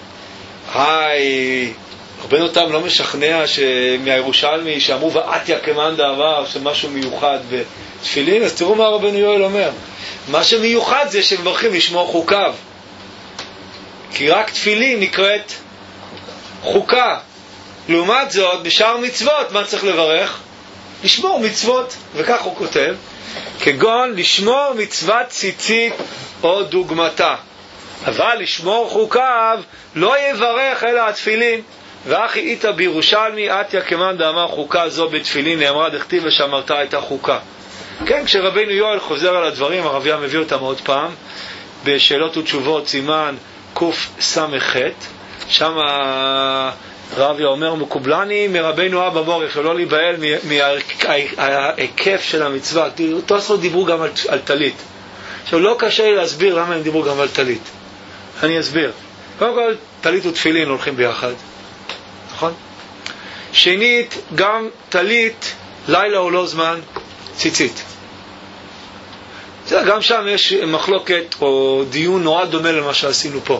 רבנו תם לא משכנע מהירושלמי שאמרו ועתיה כמאן דאמר שמשהו מיוחד בתפילין, אז תראו מה רבנו יואל אומר. מה שמיוחד זה שמברכים לשמור חוקיו, כי רק תפילין נקראת חוקה. לעומת זאת בשאר מצוות מה צריך לברך? לשמור מצוות, וכך הוא כותב, כגון לשמור מצוות ציצית או דוגמתה, אבל לשמור חוקיו לא יברך אלא התפילין. ואחי איתה בירושלמי עתיה כמאן דאמר חוקה זו בתפילין, נאמרה דכתיב ושמרת את החוקה. כן, כשרבינו יואל חוזר על הדברים, הרביה מביא אותם עוד פעם בשאלות ותשובות סימן קס"ח, שם הרביה אומר מקובלני מרבינו אבא מורך, לא להיבהל מההיקף של המצווה. תוספות דיברו גם על טלית. עכשיו לא קשה לי להסביר למה הם דיברו גם על טלית, אני אסביר. קודם כל טלית ותפילין הולכים ביחד, נכון? שנית, גם טלית לילה הוא לא זמן ציצית. גם שם יש מחלוקת או דיון נורא דומה למה שעשינו פה,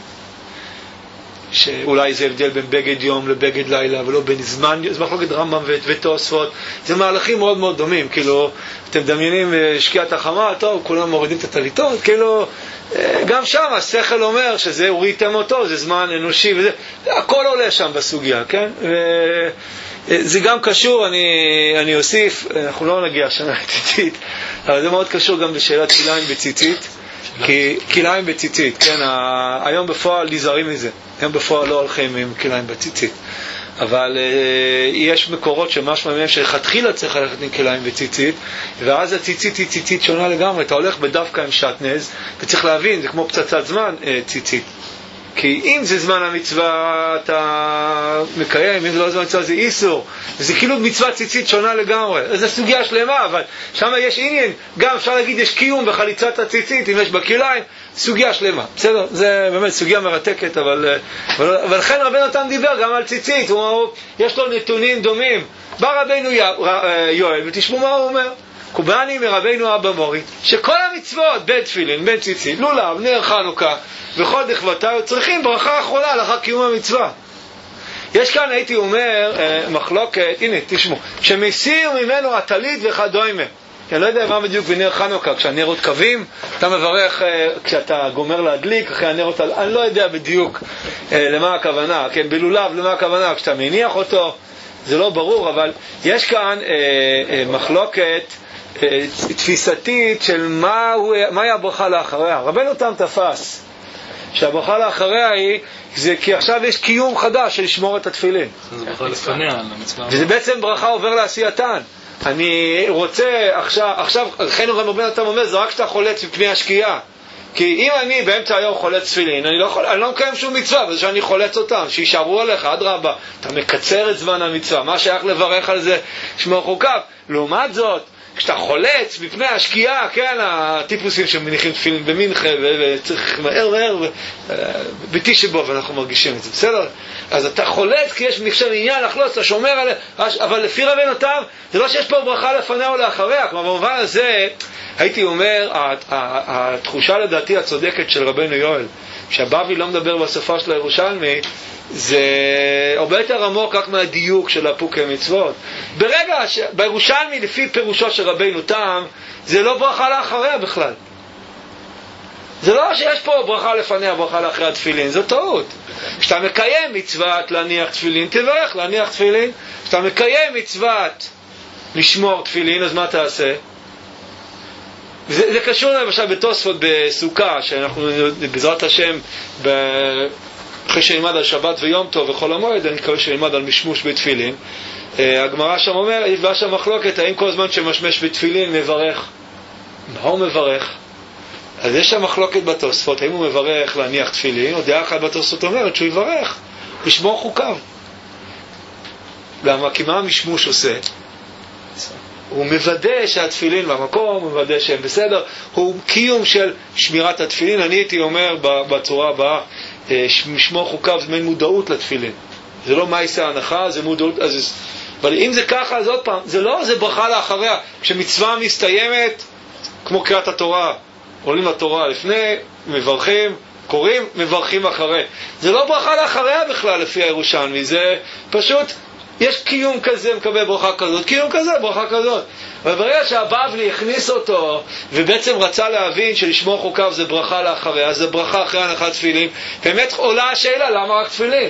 שאולי זה הבדל בין בגד יום לבגד לילה ולא בין זמן, זה מחלוקת רמב"ם ותוספות, זה מהלכים מאוד מאוד דומים. כאילו אתם דמיינים שקיעת החמה, טוב כולם מורידים את הטליתות, כאילו גם שם השכל אומר שזה הוריתם אותו, זה זמן אנושי וזה, הכל עולה שם בסוגיה, כן? זה גם קשור, אני אוסיף, אנחנו לא נגיע שנה לציצית, אבל זה מאוד קשור גם בשאלת כליים בציצית, כי כליים בציצית, כן? היום בפועל נזהרים מזה, היום בפועל לא הולכים עם כליים בציצית, אבל יש מקורות שמשמע מהם שחתחילה צריך ללכת עם כליים בציצית, ואז הציצית היא ציצית שונה לגמרי. אתה הולך בדווקא עם שטנז, וצריך להבין, זה כמו פצצת זמן ציצית, כי אם זה זמן המצווה אתה מקיים, אם זה לא זמן המצווה זה איסור, וזה כאילו מצווה ציצית שונה לגמרי. זו סוגיה שלמה, אבל שם יש עניין, גם אפשר להגיד יש קיום בחליצת הציצית אם יש בכליים, סוגיה שלמה, בסדר? זה באמת סוגיה מרתקת, אבל לכן רבנו תם דיבר גם על ציצית, יש לו נתונים דומים. בא רבנו יואל ותשמעו מה הוא אומר, קובלני מרבנו אבא מורי שכל המצוות בין תפילין בין ציצית לולב נר חנוכה וכל דכבתיו צריכים ברכה אחרונה לאחר קיום המצווה. יש כאן הייתי אומר מחלוקת, הנה תשמעו, שמסיר ממנו הטלית וכדומה. אני לא יודע מה בדיוק בנר חנוכה, כשהנרות קווים אתה מברך, כשאתה גומר להדליק אחרי הנרות, אני לא יודע בדיוק למה הכוונה, כן, בלולב למה הכוונה, כשאתה מניח אותו זה לא ברור, אבל יש כאן מחלוקת תפיסתית של מהי הברכה לאחריה. רבנו תם תפס שהברכה לאחריה היא זה כי עכשיו יש קיום חדש של לשמור את התפילין, זה ברכה לפניה על המצווה, וזה בעצם ברכה עובר לעשייתן. אני רוצה עכשיו לכן רבנו תם אומר זה רק כשאתה חולץ מפני השקיעה, כי אם אני באמצע היום חולץ תפילין, אני לא מקיים שום מצווה, וזה שאני חולץ אותם, שישארו עליך, אדרבה, אתה מקצר את זמן המצווה, מה שייך לברך על זה שמור חוקיו? לעומת זאת, כשאתה חולץ בפני השקיעה, כן, הטיפוסים שמניחים תפילין במנחה, וצריך מהר, בתשעה באב אנחנו מרגישים את זה, בסדר? אז אתה חולץ כי יש נחשב עניין לחלוץ, אתה שומר עליה, אבל לפי רבנו תם, זה לא שיש פה ברכה לפניה או לאחריה, כלומר במובן הזה, הייתי אומר, התחושה לדעתי הצודקת של רבנו יואל, שהבבלי לא מדבר בשפה של הירושלמי, זה הרבה יותר עמוק רק מהדיוק של הפוקי מצוות. ברגע בירושלמי, לפי פירושו של רבנו תם, זה לא ברכה לאחריה בכלל. זה לא שיש פה ברכה לפניה, ברכה לאחריה תפילין, זו טעות. כשאתה מקיים מצוות להניח תפילין, תברך להניח תפילין. כשאתה מקיים מצוות לשמור תפילין, אז מה תעשה? זה קשור למשל בתוספות בסוכה, שאנחנו בעזרת השם אחרי שנלמד על שבת ויום טוב וחול המועד, אני מקווה שנלמד על משמוש בתפילין. הגמרא שם אומר, יש שם מחלוקת, האם כל זמן שמשמש בתפילין מברך? מה הוא מברך? אז יש שם מחלוקת בתוספות, האם הוא מברך להניח תפילין, או דעה אחת בתוספות אומרת שהוא יברך לשמור חוקיו. למה? כי מה המשמוש עושה? הוא מוודא שהתפילין במקום, הוא מוודא שהם בסדר, הוא קיום של שמירת התפילין. אני הייתי אומר בצורה הבאה, משמור חוקיו זה מין מודעות לתפילין, זה לא מה יעשה ההנחה, זה מודעות. אבל אם זה ככה, אז עוד פעם, זה ברכה לאחריה. כשמצווה מסתיימת, כמו קריאת התורה, עולים לתורה לפני, מברכים, קוראים, מברכים אחרי. זה לא ברכה לאחריה בכלל לפי הירושלמי, זה פשוט יש קיום כזה, מקבל ברכה כזאת, קיום כזה, ברכה כזאת. אבל ברגע שהבבלי הכניס אותו ובעצם רצה להבין שלשמור חוקיו זה ברכה לאחריה, זה ברכה אחרי הנחת תפילין, באמת עולה השאלה למה רק תפילין.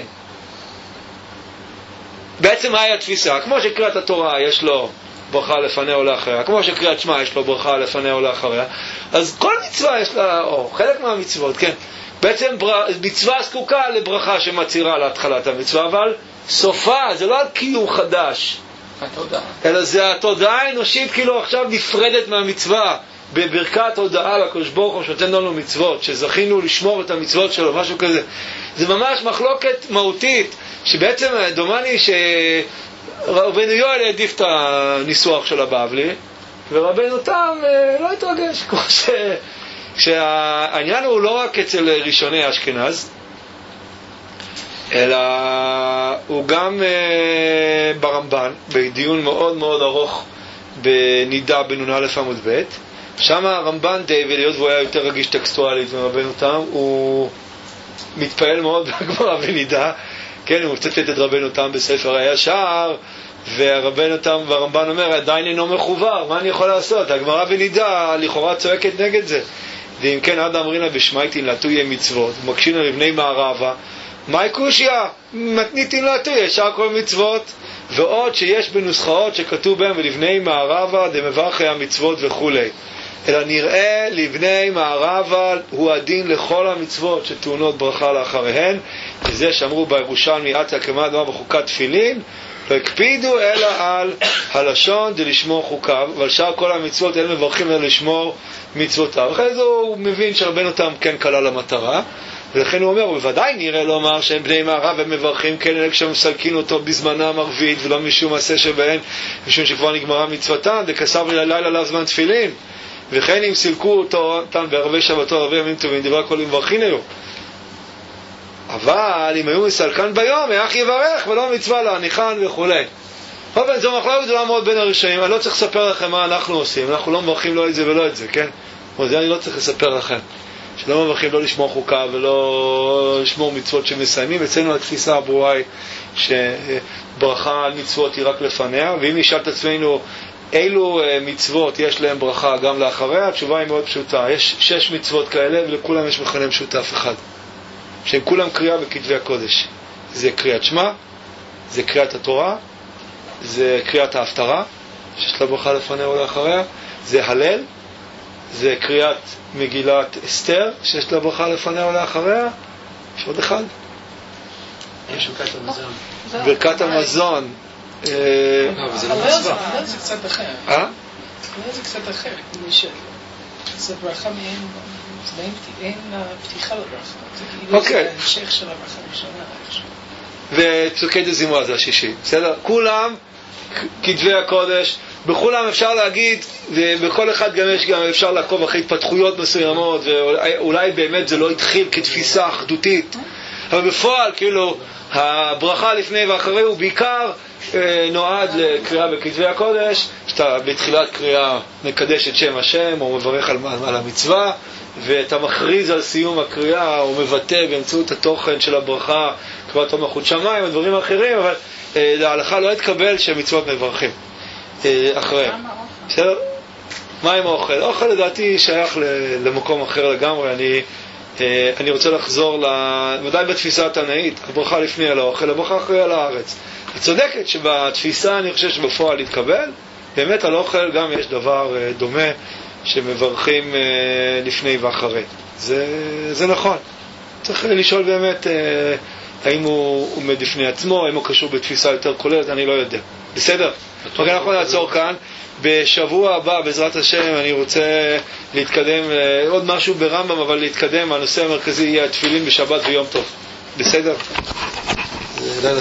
בעצם מהי התפיסה? כמו שקריאת התורה יש לו ברכה לפניה או לאחריה, כמו שקריאת שמע יש לו ברכה לפניה או לאחריה, אז כל מצווה יש לה, או חלק מהמצוות, כן, בעצם מצווה זקוקה לברכה שמצירה להתחלת המצווה, אבל סופה, זה לא על קיום חדש, אלא זה התודעה האנושית כאילו עכשיו נפרדת מהמצווה, בברכת הודעה לקדוש ברוך הוא שנותן לנו מצוות, שזכינו לשמור את המצוות שלו, משהו כזה. זה ממש מחלוקת מהותית, שבעצם דומני שרבנו יואל העדיף את הניסוח של הבבלי, ורבנו תם לא התרגש, כמו שהעניין הוא לא רק אצל ראשוני אשכנז, אלא הוא גם ברמב"ן, בדיון מאוד מאוד ארוך בנידה בנ"א עמוד ב', שם הרמב"ן די, ולהיות והוא היה יותר רגיש טקסטואלית מרבנו תם, הוא מתפעל מאוד בגמרא בנידה, כן, הוא מצטט את רבנו תם בספר הישר, והרבנו תם והרמב"ן אומר, עדיין אינו מחובר, מה אני יכול לעשות? הגמרא בנידה לכאורה צועקת נגד זה. ואם כן, עד אמרינה בשמייטין לתויה מצוות, ומקשינה לבני מערבה, מהי קושיה? מתניתין לתויה, שאר כל מצוות, ועוד שיש בנוסחאות שכתוב בהם ולבני מערבה דמברכי המצוות וכו'. אלא נראה לבני מערבה הוא הדין לכל המצוות שטעונות ברכה לאחריהן, וזה שאמרו בירושלמי עתה כמה דבר בחוקת תפילין, לא הקפידו אלא על הלשון דלשמור חוקיו, אבל שאר כל המצוות אין מברכים אלא לשמור מצוותיו. אחרי זה הוא מבין שרבנו תם כן כלל המטרה, ולכן הוא אומר, הוא בוודאי נראה לומר שהם בני מערב הם מברכים, כן אלא כשמסלקין אותו בזמנם ערבית, ולא משום מעשה שבהן, משום שכבר נגמרה מצוותם, וכסב לילה לה זמן תפילין, וכן אם סילקו אותו בערבי שבתו ערבי ימים טובים, דברה כל מברכין היו. אבל אם היו מסלקן ביום, איך יברך ולא מצווה להניחן וכו'. אבל זו מחלוקת גדולה מאוד בין הראשונים, אני לא צריך לספר לכם מה אנחנו עושים, אנחנו לא מברכים לא את זה ולא את זה, כן? זה אני לא צריך לספר לכם. שלא מברכים לא לשמור חוקה ולא לשמור מצוות שמסיימים. אצלנו התפיסה הברורה היא שברכה על מצוות היא רק לפניה, ואם נשאל את עצמנו אילו מצוות יש להם ברכה גם לאחריה, התשובה היא מאוד פשוטה. יש 6 מצוות כאלה ולכולם יש מכנה משותף אחד, שהם כולם קריאה בכתבי הקודש. זה קריאת שמע, זה קריאת התורה, זה קריאת ההפטרה שיש לה ברכה לפניה או לאחריה, זה הלל, זה קריאת מגילת אסתר שיש לה ברכה לפניה או לאחריה. יש עוד אחד, יש ברכת המזון. ברכת המזון. זה לא מצווה, זה קצת אחר. זה קצת אחר, זה ברכה מהם אין פתיחה לברכה. זה כאילו זה המשך של הברכה הראשונה. ופסוקי דזמרה זה השישי. בסדר? כולם, כתבי הקודש, בכולם אפשר להגיד, ובכל אחד גם אפשר לעקוב אחרי התפתחויות מסוימות, ואולי באמת זה לא התחיל כתפיסה אחדותית, אבל בפועל, כאילו, הברכה לפני ואחרי הוא בעיקר נועד לקריאה בכתבי הקודש, שאתה בתחילת קריאה מקדש את שם השם, או מברך על המצווה, ואתה מכריז על סיום הקריאה, או מבטא באמצעות התוכן של הברכה, כבר תום מלכות שמיים, ודברים אחרים, אבל להלכה לא התקבל שמצוות מברכים אחריהם. בסדר? מה עם האוכל? האוכל לדעתי שייך למקום אחר לגמרי. אני רוצה לחזור ודאי בתפיסה התנאית, הברכה לפני על האוכל, הברכה אחרי על הארץ. את צודקת שבתפיסה אני חושב שבפועל להתקבל, באמת על האוכל גם יש דבר דומה שמברכים לפני ואחרי. זה נכון. צריך לשאול באמת האם הוא עומד לפני עצמו, האם הוא קשור בתפיסה יותר כוללת, אני לא יודע. בסדר? אוקיי, אנחנו נעצור כאן. בשבוע הבא, בעזרת השם, אני רוצה להתקדם עוד משהו ברמב"ם, אבל להתקדם. הנושא המרכזי יהיה התפילין בשבת ויום טוב. בסדר?